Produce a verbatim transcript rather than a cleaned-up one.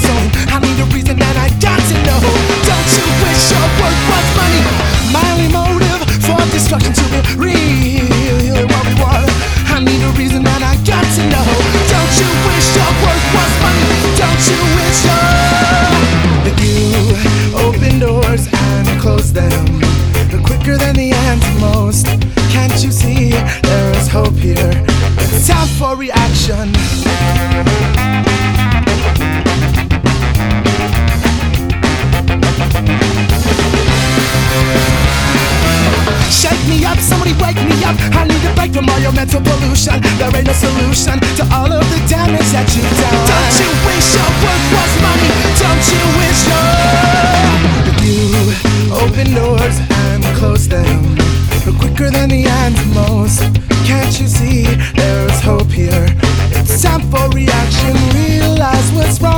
zone. I need a reason and I got to know. Don't you wish your work was money? My only motive for destruction to be real, what we want. I need a reason and I got to know. Don't you wish your work was money? Don't you wish your that you open doors and close them quicker than the ants most? Can't you see there is hope here? It's time for reaction. Shake me up, somebody wake me up. I need a break from all your mental pollution. There ain't no solution to all of the damage that you've done. Don't you wish your work was money? Don't you wish your you open doors and close them quicker than the ants most? Can't you see there is hope here? It's time for reaction. Realize what's wrong.